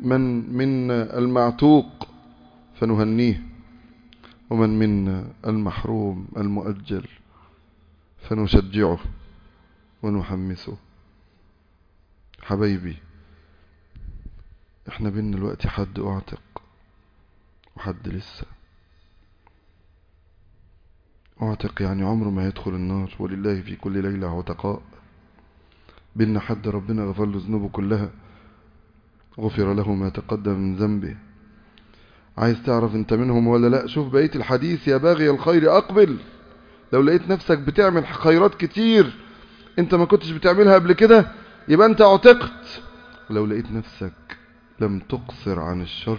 من المعتوق فنهنيه، ومن منا المحروم المؤجل فنشجعه ونحمسه. حبايبي، احنا بينا الوقت حد اعتق وحد لسه. اعتق يعني عمره ما يدخل النار، ولله في كل ليلة عتقاء. بينا حد ربنا غفر له ذنوبه كلها، غفر له ما تقدم من ذنبه. عايز تعرف انت منهم ولا لا؟ شوف بقية الحديث: يا باغي الخير اقبل. لو لقيت نفسك بتعمل خيرات كتير انت ما كنتش بتعملها قبل كده، يبقى انت اعتقت. ولو لقيت نفسك لم تقصر عن الشر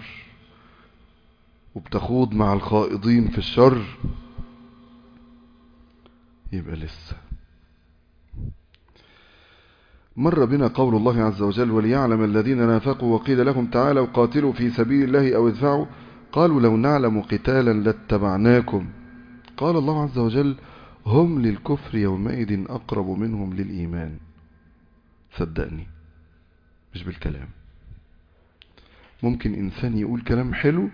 وبتخوض مع الخائضين في الشر، يبقى لسه. مر بنا قول الله عز وجل: وليعلم الذين نافقوا وقيل لهم تعالوا قاتلوا في سبيل الله أو ادفعوا قالوا لو نعلم قتالا لاتبعناكم. قال الله عز وجل: هم للكفر يومئذ أقرب منهم للإيمان. صدقني، مش بالكلام. ممكن إنسان يقول كلام حلو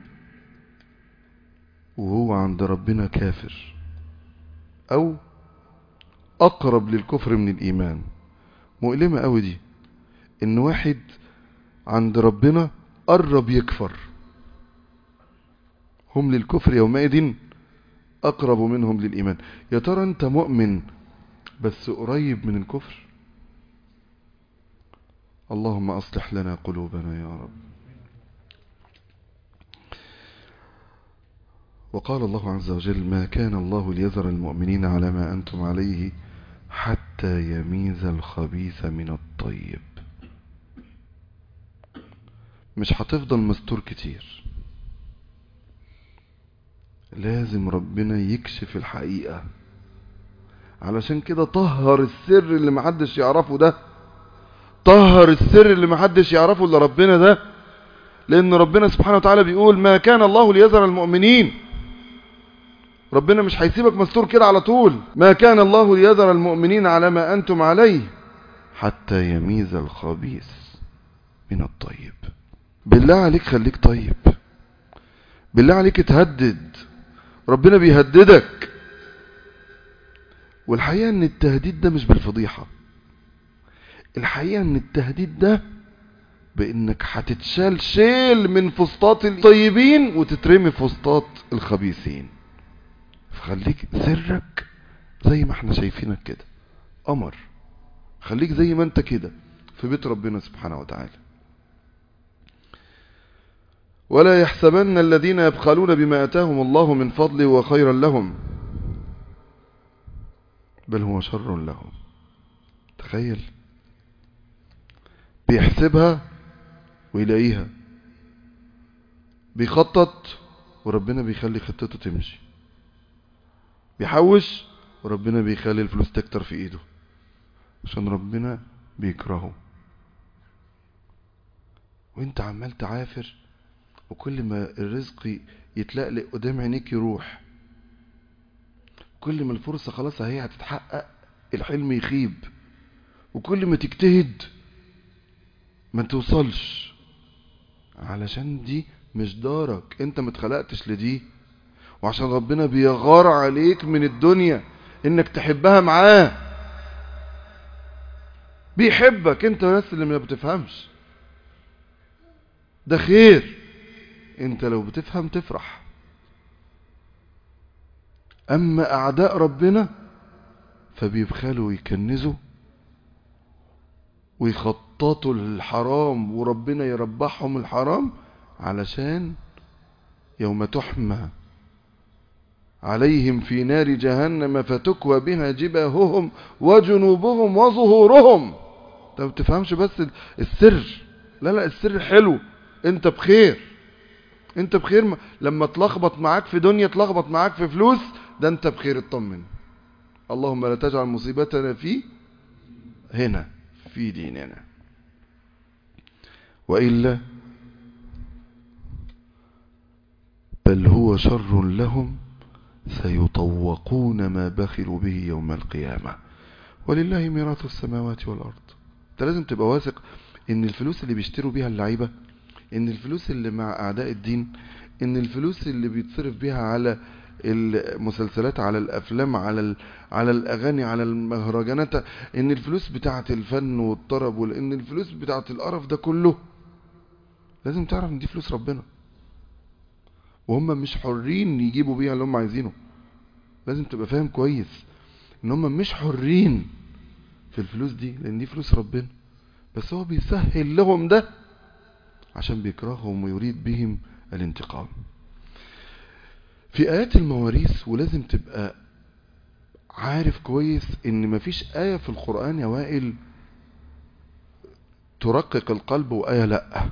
وهو عند ربنا كافر، أو أقرب للكفر من الإيمان. مؤلمة قوي دي، إن واحد عند ربنا قرب يكفر. هم للكفر يومئذ أقرب منهم للإيمان. يا ترى أنت مؤمن بس قريب من الكفر؟ اللهم أصلح لنا قلوبنا يا رب. وقال الله عز وجل: ما كان الله ليذر المؤمنين على ما أنتم عليه حتى يميز الخبيث من الطيب. مش هتفضل مستور كتير، لازم ربنا يكشف الحقيقة. علشان كده طهر السر اللي محدش يعرفه ده، طهر السر اللي محدش يعرفه الا ربنا ده. لأن ربنا سبحانه وتعالى بيقول: ما كان الله ليذر المؤمنين. ربنا مش هيسيبك مستور كده على طول. ما كان الله ليذر المؤمنين على ما أنتم عليه حتى يميز الخبيث من الطيب. بالله عليك خليك طيب، بالله عليك اتهدد. ربنا بيهددك. والحقيقة ان التهديد ده مش بالفضيحة. الحقيقة ان التهديد ده بانك هتتشال شيل من فسطاط الطيبين وتترمي في فسطاط الخبيثين. فخليك سرك زي ما احنا شايفينك كده قمر. خليك زي ما انت كده في بيت ربنا سبحانه وتعالى. ولا يحسبن الذين يبخلون بما آتاهم الله من فضله وخيرا لهم بل هو شر لهم. تخيل، بيحسبها ويلاقيها، بيخطط وربنا بيخلي خطته تمشي، بيحوش وربنا بيخلي الفلوس تكتر في ايده، عشان ربنا بيكرهه. وانت عمال تعافر، وكل ما الرزق يتلقلق قدام عينيك يروح، كل ما الفرصة خلاص هي هتتحقق الحلم يخيب، وكل ما تجتهد ما توصلش. علشان دي مش دارك، انت متخلقتش لدي. وعشان ربنا بيغار عليك من الدنيا انك تحبها معاه. بيحبك انت بس اللي ما بتفهمش. ده خير، انت لو بتفهم تفرح. اما اعداء ربنا فبيبخلوا ويكنزوا ويخططوا الحرام، وربنا يربحهم الحرام، علشان يوم تحمى عليهم في نار جهنم فتكوى بها جباههم وجنوبهم وظهورهم. انت ما بتفهمش بس السر. لا السر حلو، انت بخير. انت بخير. لما تلخبط معاك في دنيا، تلخبط معاك في فلوس، ده انت بخير. اطمن. اللهم لا تجعل مصيبتنا في ديننا. وإلا بل هو شر لهم سيطوقون ما بخلوا به يوم القيامة ولله ميراث السماوات والأرض. انت لازم تبقى واثق ان الفلوس اللي بيشتروا بيها اللعيبة ان الفلوس اللي مع اعداء الدين، ان الفلوس اللي بيتصرف بيها على المسلسلات، على الافلام، على الاغاني، على المهرجانات، ان الفلوس بتاعه الفن والطرب، وان الفلوس بتاعه القرف ده كله، لازم تعرف ان دي فلوس ربنا، وهم مش حرين يجيبوا بيها اللي هم عايزينه. لازم تبقى فاهم كويس ان هم مش حرين في الفلوس دي، لان دي فلوس ربنا، بس هو بيسهل لهم ده عشان بيكرههم ويريد بهم الانتقام. في آيات المواريث، ولازم تبقى عارف كويس ان مفيش آية في القرآن يا وائل ترقق القلب وآية لأ.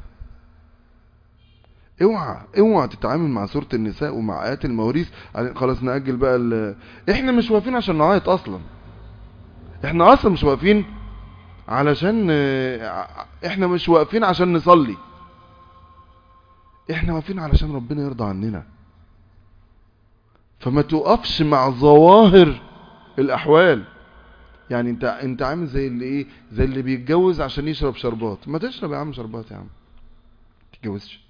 اوعى تتعامل مع سورة النساء ومع آيات المواريث خلاص نأجل بقى احنا مش واقفين عشان نعيط اصلا، احنا اصلا مش واقفين علشان احنا مش واقفين عشان نصلي، احنا واقفين علشان ربنا يرضى عننا. فما توقفش مع ظواهر الاحوال. يعني انت عامل زي اللي ايه، زي اللي بيتجوز عشان يشرب شربات. ما تشرب يا عم شربات يا عم، تتجوزش.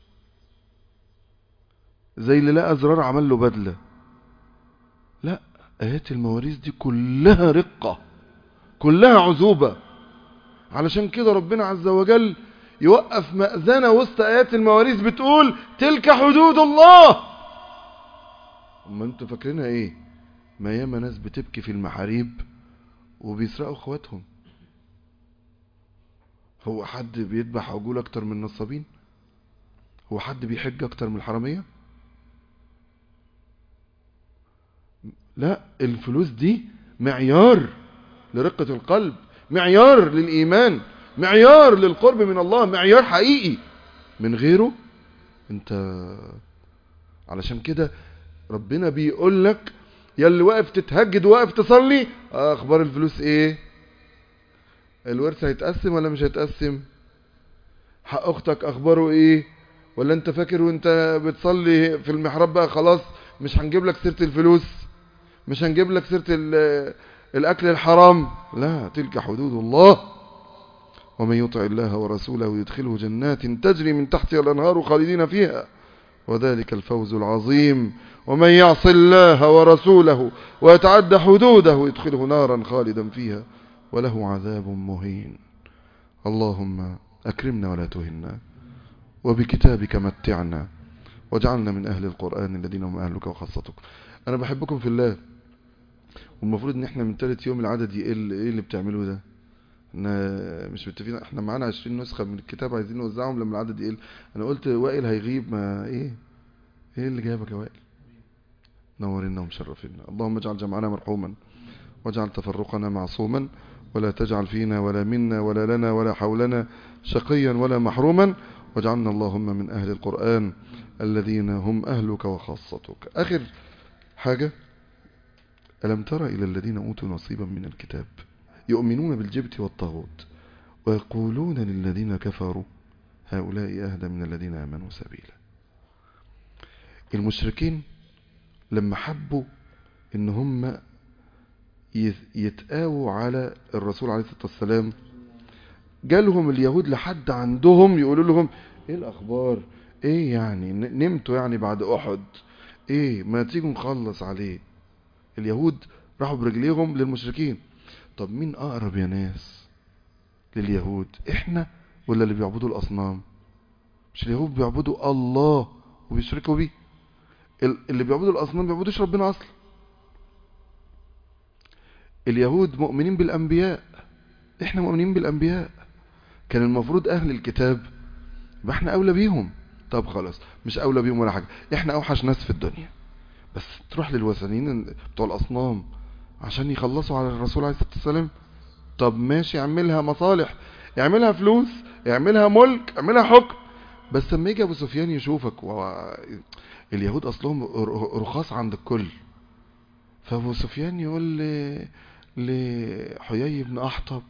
زي اللي لقى زرار عمل له بدلة. لا، ايات المواريث دي كلها رقة، كلها عذوبة. علشان كده ربنا عز وجل يوقف مأذنة وسط ايات المواريث بتقول تلك حدود الله. اما انتوا فاكرينها ايه؟ ما ياما ناس بتبكي في المحاريب وبيسرقوا اخواتهم. هو حد بيذبح عجول اكتر من النصابين؟ هو حد بيحج اكتر من الحرامية؟ لا، الفلوس دي معيار لرقة القلب، معيار للإيمان، معيار للقرب من الله، معيار حقيقي. من غيره انت. علشان كده ربنا بيقول لك يا اللي واقف تتهجد وواقف تصلي، اخبار الفلوس ايه؟ الورث هيتقسم ولا مش هيتقسم؟ حق اختك اخباره ايه؟ ولا انت فاكر وانت بتصلي في المحراب بقى خلاص مش هنجيب لك سيرة الفلوس، مش هنجيب لك سيرة الاكل الحرام؟ لا، تلك حدود الله. ومن يطع الله ورسوله يدخله جنات تجري من تحتها الانهار خالدين فيها وذلك الفوز العظيم. ومن يعص الله ورسوله ويتعدى حدوده يدخله نارا خالدا فيها وله عذاب مهين. اللهم أكرمنا ولا تهنا، وبكتابك متعنا، واجعلنا من أهل القرآن الذين هم أهلك وخاصتك. أنا بحبكم في الله، والمفروض ان احنا من ثالث يوم العدد يقل. ايه اللي بتعملوه ده؟ احنا مش متفقين، احنا معانا 20 نسخة من الكتاب عايزين نوزعهم لما العدد يقل. انا قلت وائل هيغيب، ما ايه اللي جابك يا وائل؟ نورنا ومشرفنا. اللهم اجعل جمعنا مرحوما، واجعل تفرقنا معصوما، ولا تجعل فينا ولا منا ولا لنا ولا حولنا شقيا ولا محروما، واجعلنا اللهم من أهل القرآن الذين هم أهلك وخاصتك. آخر حاجة، ألم تر إلى الذين أوتوا نصيبا من الكتاب يؤمنون بالجبت والطاغوت ويقولون للذين كفروا هؤلاء أهدى من الذين آمنوا سبيلا. المشركين لما حبوا إن هم يتقاووا على الرسول عليه الصلاة والسلام، جالهم اليهود لحد عندهم يقولوا لهم ايه الاخبار، ايه يعني نمتوا يعني بعد احد، ايه ما تيجوا نخلص عليه. اليهود راحوا برجليهم للمشركين. طب مين اقرب يا ناس لليهود، احنا ولا اللي بيعبدوا الاصنام؟ مش اليهود بيعبدوا الله وبيشركوا بيه، اللي بيعبدوا الاصنام بيعبدوش ربنا اصلا. اليهود مؤمنين بالانبياء، احنا مؤمنين بالانبياء. كان المفروض اهل الكتاب يبقى احنا اولى بيهم. طب خلاص، مش اولى بيهم ولا حاجة، احنا اوحش ناس في الدنيا، بس تروح للوثنيين بتوع الاصنام عشان يخلصوا على الرسول عليه الصلاة والسلام. طب ماشي، اعملها مصالح، اعملها فلوس، اعملها ملك، اعملها حكم، بس لما يجي ابو سفيان يشوفك اليهود اصلهم رخاص عند الكل. فابو سفيان يقول لحيي بن احطب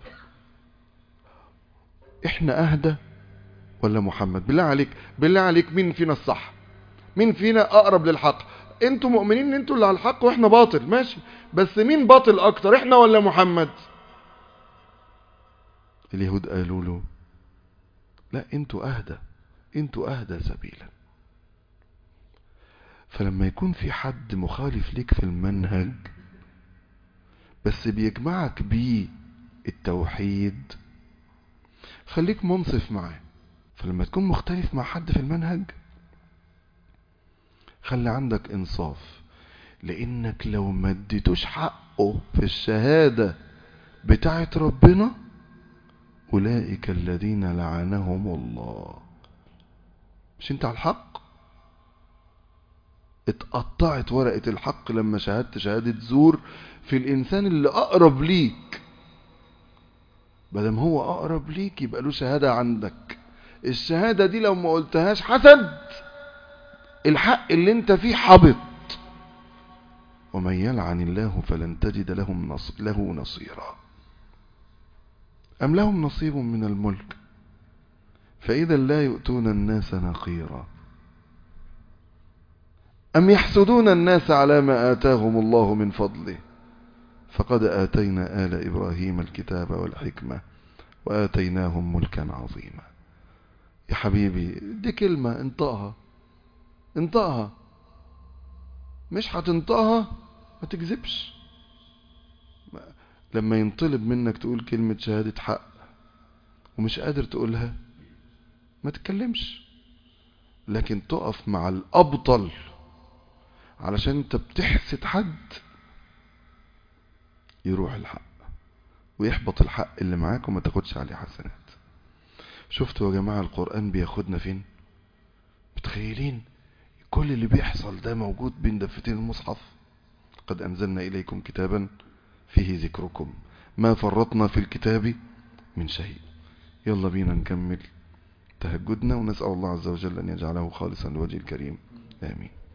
احنا اهدى ولا محمد؟ بالله عليك، بالله عليك، مين فينا الصح؟ مين فينا اقرب للحق؟ انتوا مؤمنين ان انتوا اللي على الحق واحنا باطل، ماشي، بس مين باطل اكتر، احنا ولا محمد؟ اليهود قالوا له لا، انتوا اهدى، انتوا اهدى سبيلا. فلما يكون في حد مخالف ليك في المنهج بس بيجمعك بيه التوحيد، خليك منصف معاه. فلما تكون مختلف مع حد في المنهج خلي عندك انصاف، لانك لو ما اديتوش حقه في الشهادة بتاعت ربنا اولئك الذين لعنهم الله. مش انت على الحق؟ اتقطعت ورقة الحق لما شهدت شهادة زور في الانسان اللي اقرب ليك. بدل هو اقرب ليك يبقى له شهادة عندك. الشهادة دي لو ما قلتهاش حسد، الحق اللي انت فيه حبط. ومن يلعن الله فلن تجد له نصيرا. أم لهم نصيب من الملك فإذا لا يؤتون الناس نقيرا. أم يحسدون الناس على ما آتاهم الله من فضله فقد آتينا آل إبراهيم الكتاب والحكمة وآتيناهم ملكا عظيما. يا حبيبي دي كلمة انطقها، مش هتنطقها ما تكذبش. لما ينطلب منك تقول كلمة شهادة حق ومش قادر تقولها ما تتكلمش، لكن تقف مع الأبطل علشان انت بتحسد حد يروح الحق ويحبط الحق اللي معاك وما تاخدش عليه حسنات. شفتوا يا جماعة القرآن بياخدنا فين؟ متخيلين كل اللي بيحصل ده موجود بين دفتين المصحف؟ قد أنزلنا إليكم كتابا فيه ذكركم ما فرطنا في الكتاب من شيء. يلا بينا نكمل تهجدنا ونسأل الله عز وجل أن يجعله خالصا لوجه الكريم. آمين.